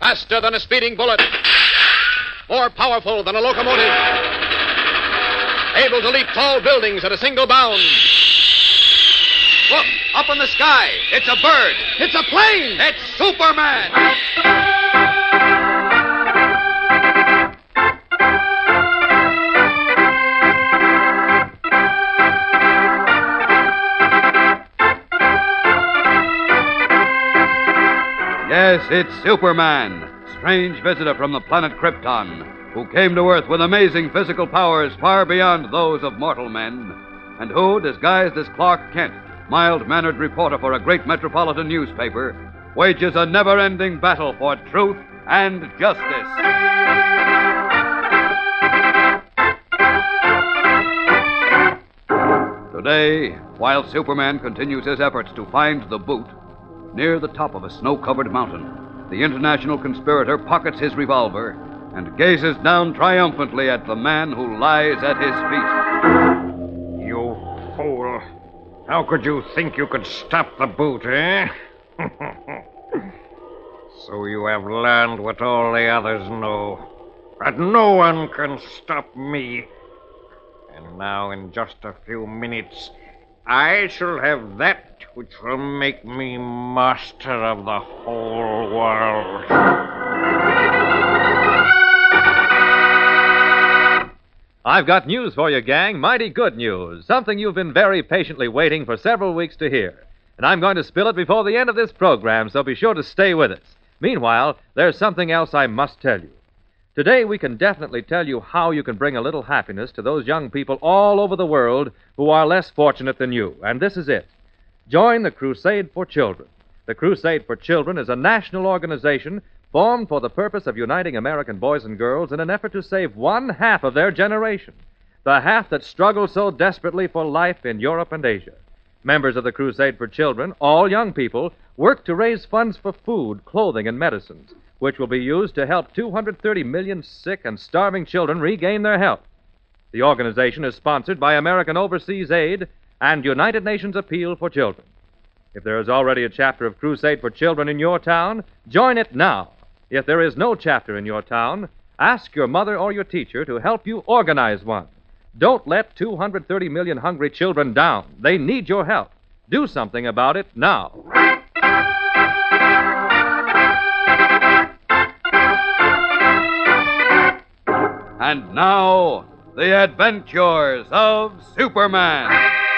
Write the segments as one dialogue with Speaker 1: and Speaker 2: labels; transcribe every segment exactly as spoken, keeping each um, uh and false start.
Speaker 1: Faster than a speeding bullet. More powerful than a locomotive. Able to leap tall buildings at a single bound. Look, up in the sky. It's a bird.
Speaker 2: It's a plane!
Speaker 1: It's Superman!
Speaker 3: Yes, it's Superman, strange visitor from the planet Krypton, who came to Earth with amazing physical powers far beyond those of mortal men, and who, disguised as Clark Kent, mild-mannered reporter for a great metropolitan newspaper, wages a never-ending battle for truth and justice. Today, while Superman continues his efforts to find the boot, near the top of a snow-covered mountain, the international conspirator pockets his revolver and gazes down triumphantly at the man who lies at his feet.
Speaker 4: You fool. How could you think you could stop the boot, eh? So you have learned what all the others know. That no one can stop me. And now, in just a few minutes, I shall have that which will make me master of the whole world.
Speaker 5: I've got news for you, gang. Mighty good news. Something you've been very patiently waiting for several weeks to hear. And I'm going to spill it before the end of this program, so be sure to stay with us. Meanwhile, there's something else I must tell you. Today, we can definitely tell you how you can bring a little happiness to those young people all over the world who are less fortunate than you. And this is it. Join the Crusade for Children. The Crusade for Children is a national organization formed for the purpose of uniting American boys and girls in an effort to save one half of their generation, the half that struggles so desperately for life in Europe and Asia. Members of the Crusade for Children, all young people, work to raise funds for food, clothing, and medicines, which will be used to help two hundred thirty million sick and starving children regain their health. The organization is sponsored by American Overseas Aid and United Nations Appeal for Children. If there is already a chapter of Crusade for Children in your town, join it now. If there is no chapter in your town, ask your mother or your teacher to help you organize one. Don't let two hundred thirty million hungry children down. They need your help. Do something about it now.
Speaker 3: And now, the adventures of Superman.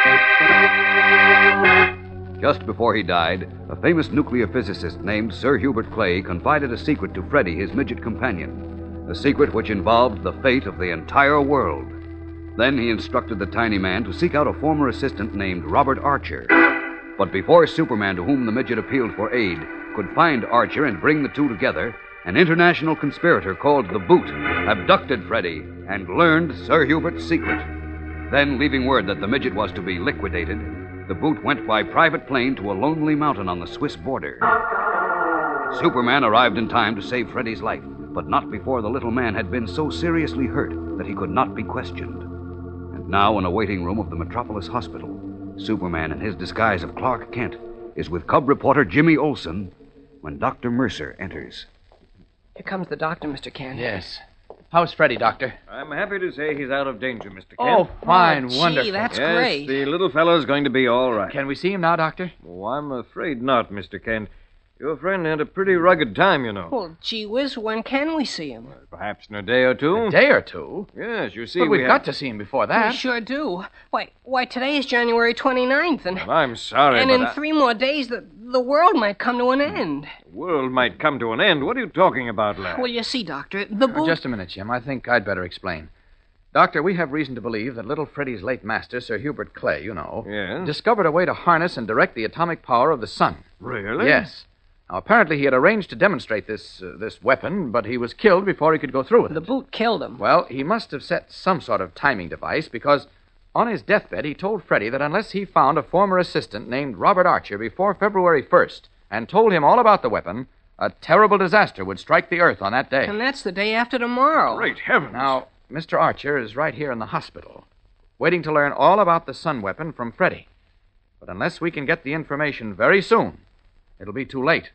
Speaker 3: Just before he died, a famous nuclear physicist named Sir Hubert Clay confided a secret to Freddie, his midget companion, a secret which involved the fate of the entire world. Then he instructed the tiny man to seek out a former assistant named Robert Archer. But before Superman, to whom the midget appealed for aid, could find Archer and bring the two together, an international conspirator called the Boot abducted Freddie and learned Sir Hubert's secret. Then, leaving word that the midget was to be liquidated, the Boot went by private plane to a lonely mountain on the Swiss border. Superman arrived in time to save Freddie's life, but not before the little man had been so seriously hurt that he could not be questioned. And now, in a waiting room of the Metropolis Hospital, Superman, in his disguise of Clark Kent, is with cub reporter Jimmy Olsen when Doctor Mercer enters.
Speaker 2: Here comes the doctor, Mister Kent.
Speaker 6: Yes. How's Freddie, Doctor?
Speaker 4: I'm happy to say he's out of danger, Mister Kent.
Speaker 6: Oh, fine,
Speaker 2: Oh, gee,
Speaker 6: wonderful.
Speaker 2: that's
Speaker 4: yes,
Speaker 2: great.
Speaker 4: the little fellow's going to be all right.
Speaker 6: Can we see him now, Doctor?
Speaker 4: Oh, I'm afraid not, Mister Kent. Your friend had a pretty rugged time, you know.
Speaker 2: Well, gee whiz, when can we see him?
Speaker 4: Perhaps in a day or two.
Speaker 6: A day or two?
Speaker 4: Yes, you see,
Speaker 6: But
Speaker 4: we
Speaker 6: we've
Speaker 4: have...
Speaker 6: got to see him before
Speaker 2: We
Speaker 6: that.
Speaker 2: sure do. Why, why today is January twenty-ninth, and,
Speaker 4: Well, I'm sorry,
Speaker 2: and
Speaker 4: but
Speaker 2: in
Speaker 4: I-
Speaker 2: three more days, the, the world might come to an end.
Speaker 4: the world might come to an end. What are you talking about, lad?
Speaker 2: Well, you see, Doctor, the
Speaker 6: Now,
Speaker 2: boot...
Speaker 6: just a minute, Jim. I think I'd better explain. Doctor, we have reason to believe that little Freddie's late master, Sir Hubert Clay, you know,
Speaker 4: Yes?
Speaker 6: discovered a way to harness and direct the atomic power of the sun.
Speaker 4: Really?
Speaker 6: Yes. Now, apparently he had arranged to demonstrate this uh, this weapon, but he was killed before he could go through with
Speaker 2: The
Speaker 6: it.
Speaker 2: boot killed him.
Speaker 6: Well, he must have set some sort of timing device because on his deathbed he told Freddie that unless he found a former assistant named Robert Archer before February first and told him all about the weapon, a terrible disaster would strike the Earth on that day.
Speaker 2: And that's the day after tomorrow.
Speaker 4: Great heavens.
Speaker 6: Now, Mister Archer is right here in the hospital, waiting to learn all about the sun weapon from Freddie. But unless we can get the information very soon, it'll be too late.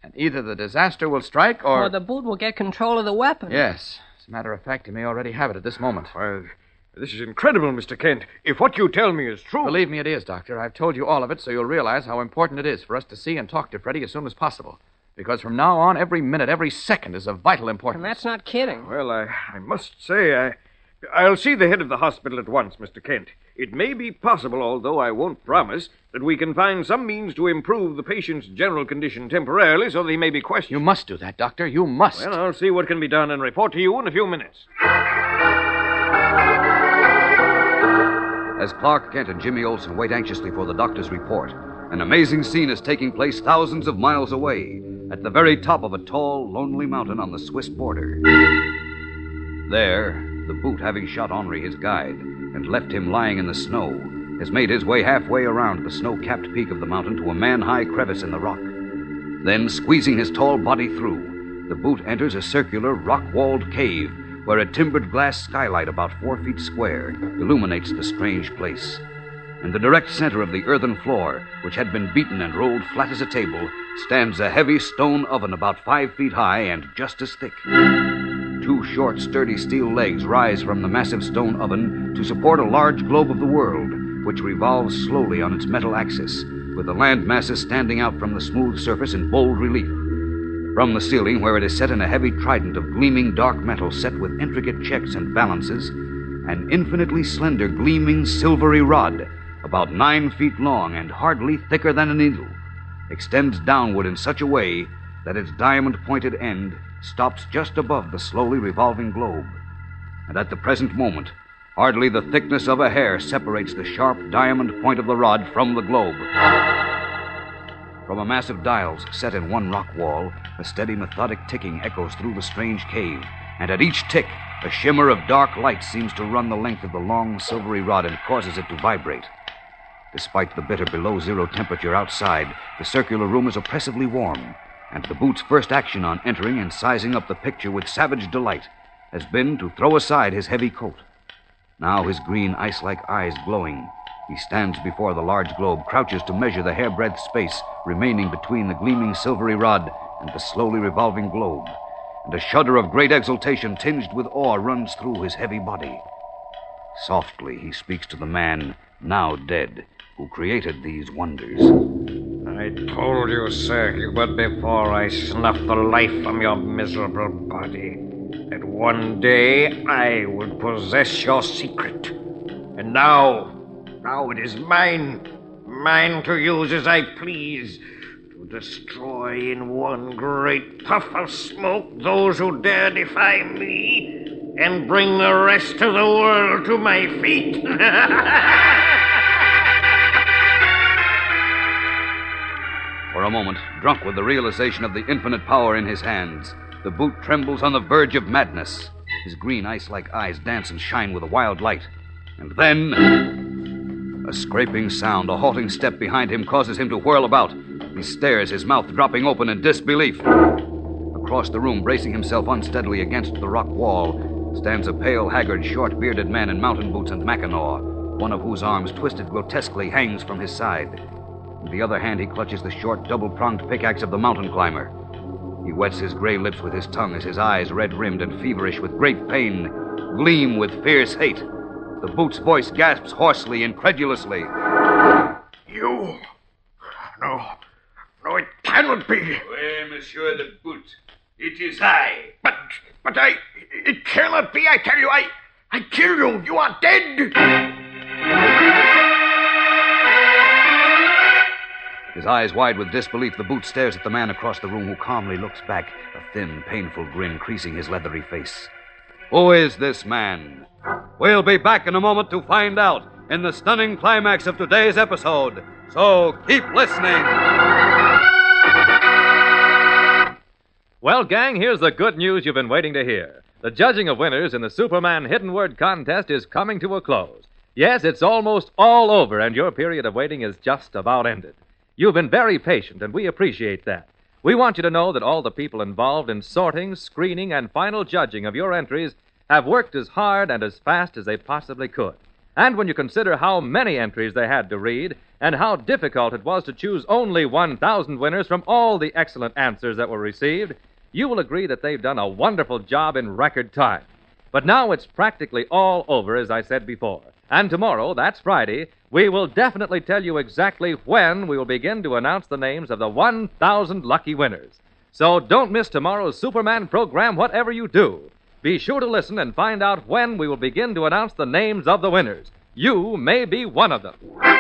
Speaker 6: And either the disaster will strike or...
Speaker 2: Or the boot will get control of the weapon.
Speaker 6: Yes. As a matter of fact, he may already have it at this moment.
Speaker 4: Well, this is incredible, Mister Kent. If what you tell me is true...
Speaker 6: Believe me, it is, Doctor. I've told you all of it so you'll realize how important it is for us to see and talk to Freddie as soon as possible. Because from now on, every minute, every second is of vital importance.
Speaker 2: And that's not kidding.
Speaker 4: Well, I, I must say, I, I'll see the head of the hospital at once, Mister Kent. It may be possible, although I won't promise, that we can find some means to improve the patient's general condition temporarily so that he may be questioned.
Speaker 6: You must do that, Doctor. You must.
Speaker 4: Well, I'll see what can be done and report to you in a few minutes.
Speaker 3: As Clark Kent and Jimmy Olsen wait anxiously for the doctor's report, an amazing scene is taking place thousands of miles away, at the very top of a tall, lonely mountain on the Swiss border. There, the boot, having shot Henri, his guide, and left him lying in the snow, has made his way halfway around the snow-capped peak of the mountain to a man-high crevice in the rock. Then, squeezing his tall body through, the boot enters a circular, rock-walled cave where a timbered glass skylight about four feet square illuminates the strange place. In the direct center of the earthen floor, which had been beaten and rolled flat as a table, stands a heavy stone oven about five feet high and just as thick. Two short, sturdy steel legs rise from the massive stone oven to support a large globe of the world, which revolves slowly on its metal axis, with the land masses standing out from the smooth surface in bold relief. From the ceiling, where it is set in a heavy trident of gleaming dark metal set with intricate checks and balances, an infinitely slender, gleaming, silvery rod, about nine feet long and hardly thicker than a needle, extends downward in such a way that its diamond-pointed end stops just above the slowly revolving globe. And at the present moment, hardly the thickness of a hair separates the sharp diamond point of the rod from the globe. From a mass of dials set in one rock wall, a steady, methodic ticking echoes through the strange cave, and at each tick, a shimmer of dark light seems to run the length of the long, silvery rod and causes it to vibrate. Despite the bitter below-zero temperature outside, the circular room is oppressively warm, and the boot's first action on entering and sizing up the picture with savage delight has been to throw aside his heavy coat. Now, his green, ice-like eyes glowing, he stands before the large globe, crouches to measure the hair-breadth space remaining between the gleaming silvery rod and the slowly revolving globe, and a shudder of great exultation tinged with awe runs through his heavy body. Softly, he speaks to the man, now dead, who created these wonders.
Speaker 4: I told you, Sir Hubert, before I snuffed the life from your miserable body, that one day I would possess your secret. And now, now it is mine, mine to use as I please, to destroy in one great puff of smoke those who dare defy me, and bring the rest of the world to my feet.
Speaker 3: For a moment, drunk with the realization of the infinite power in his hands, the boot trembles on the verge of madness. His green, ice-like eyes dance and shine with a wild light. And then, a scraping sound, a halting step behind him causes him to whirl about. He stares, his mouth dropping open in disbelief. Across the room, bracing himself unsteadily against the rock wall, stands a pale, haggard, short-bearded man in mountain boots and mackinaw, one of whose arms, twisted grotesquely, hangs from his side. In the other hand, he clutches the short, double-pronged pickaxe of the mountain climber. He wets his gray lips with his tongue as his eyes, red-rimmed and feverish with great pain, gleam with fierce hate. The boot's voice gasps hoarsely, incredulously.
Speaker 4: You? No. No, it cannot be.
Speaker 7: Oui, Monsieur the Boot. It is I.
Speaker 4: But, but I... It cannot be, I tell you. I... I kill you. You are dead.
Speaker 3: His eyes wide with disbelief, the boot stares at the man across the room, who calmly looks back, a thin, painful grin creasing his leathery face. Who is this man? We'll be back in a moment to find out in the stunning climax of today's episode. So keep listening.
Speaker 5: Well, gang, here's the good news you've been waiting to hear. The judging of winners in the Superman Hidden Word contest is coming to a close. Yes, it's almost all over, and your period of waiting is just about ended. You've been very patient, and we appreciate that. We want you to know that all the people involved in sorting, screening, and final judging of your entries have worked as hard and as fast as they possibly could. And when you consider how many entries they had to read, and how difficult it was to choose only one thousand winners from all the excellent answers that were received, you will agree that they've done a wonderful job in record time. But now it's practically all over, as I said before. And tomorrow, that's Friday, we will definitely tell you exactly when we will begin to announce the names of the one thousand lucky winners. So don't miss tomorrow's Superman program, whatever you do. Be sure to listen and find out when we will begin to announce the names of the winners. You may be one of them.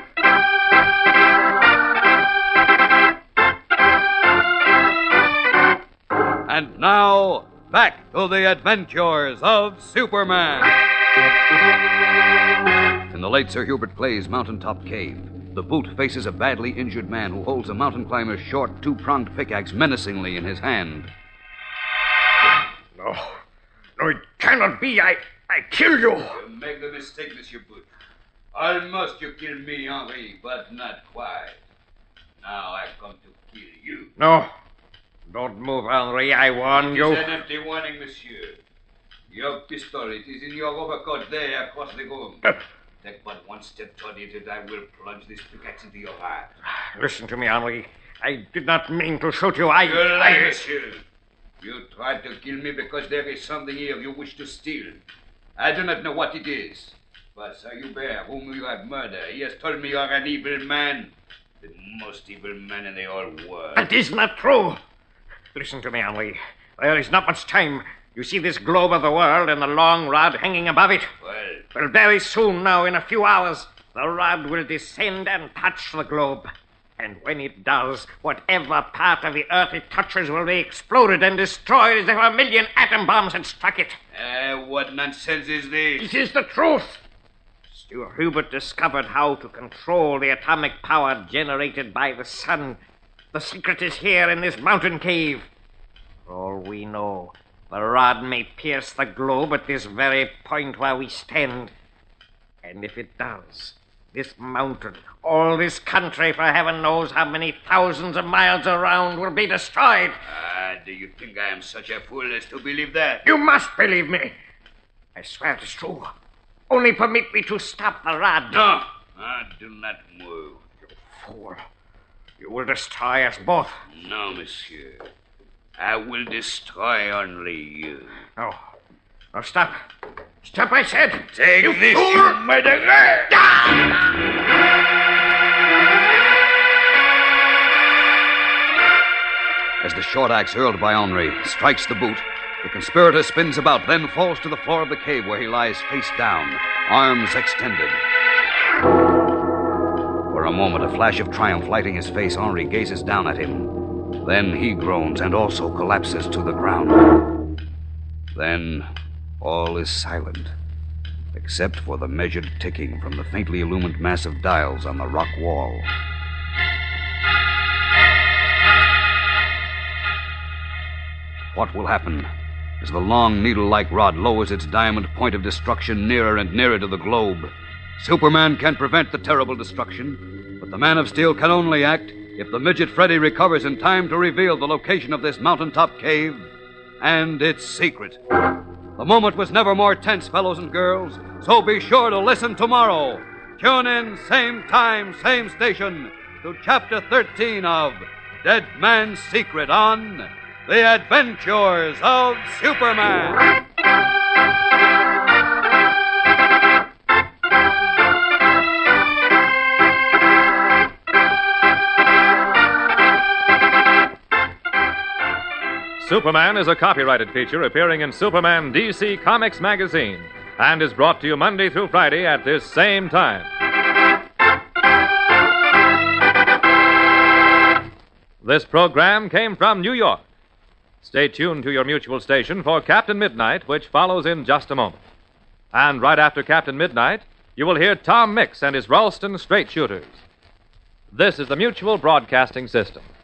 Speaker 3: And now, back to the adventures of Superman. In the late Sir Hubert Clay's mountaintop cave, the Boot faces a badly injured man who holds a mountain climber's short, two-pronged pickaxe menacingly in his hand.
Speaker 4: No. No, it cannot be. I, I kill you.
Speaker 7: You make the mistake, Monsieur Boot. Almost you killed me, Henri, but not quite. Now I've come to kill you.
Speaker 4: No. Don't move, Henri. I warn you.
Speaker 7: It's an empty warning, monsieur. Your pistol, it is in your overcoat there across the room.
Speaker 4: Uh,
Speaker 7: Take but one step toward it, and I will plunge this pickaxe into your heart.
Speaker 4: Listen to me, Henri. I did not mean to shoot you. I...
Speaker 7: You lie,
Speaker 4: I...
Speaker 7: monsieur. You tried to kill me because there is something here you wish to steal. I do not know what it is. But Sir Hubert, whom you have murdered, he has told me you are an evil man. The most evil man in the whole world.
Speaker 4: That is not true. Listen to me, Henri. There is not much time. You see this globe of the world and the long rod hanging above it?
Speaker 7: Well,
Speaker 4: Well, very soon now, in a few hours, the rod will descend and touch the globe. And when it does, whatever part of the earth it touches will be exploded and destroyed as if a million atom bombs had struck it.
Speaker 7: uh, what nonsense is this?
Speaker 4: It is the truth. Sir Hubert discovered how to control the atomic power generated by the sun. The secret is here in this mountain cave. For all we know, the rod may pierce the globe at this very point where we stand. And if it does, this mountain, all this country, for heaven knows how many thousands of miles around, will be destroyed.
Speaker 7: Ah, do you think I am such a fool as to believe that?
Speaker 4: You must believe me. I swear it is true. Only permit me to stop the rod.
Speaker 7: No, ah, do not move.
Speaker 4: You fool. You will destroy us both.
Speaker 7: No, monsieur. I will destroy only you.
Speaker 4: No. No, stop. Stop, I said.
Speaker 7: Take
Speaker 4: you
Speaker 7: this,
Speaker 4: fool.
Speaker 7: you murderer!
Speaker 3: As the short axe hurled by Henri strikes the Boot, the conspirator spins about, then falls to the floor of the cave where he lies face down, arms extended. For a moment, a flash of triumph lighting his face, Henri gazes down at him. Then he groans and also collapses to the ground. Then all is silent, except for the measured ticking from the faintly illumined mass of dials on the rock wall. What will happen as the long needle-like rod lowers its diamond point of destruction nearer and nearer to the globe? Superman can prevent the terrible destruction, but the Man of Steel can only act if the midget Freddy recovers in time to reveal the location of this mountaintop cave and its secret. The moment was never more tense, fellows and girls, so be sure to listen tomorrow. Tune in, same time, same station, to Chapter thirteen of Dead Man's Secret on The Adventures of Superman.
Speaker 5: Superman is a copyrighted feature appearing in Superman D C Comics magazine and is brought to you Monday through Friday at this same time. This program came from New York. Stay tuned to your mutual station for Captain Midnight, which follows in just a moment. And right after Captain Midnight, you will hear Tom Mix and his Ralston Straight Shooters. This is the Mutual Broadcasting System.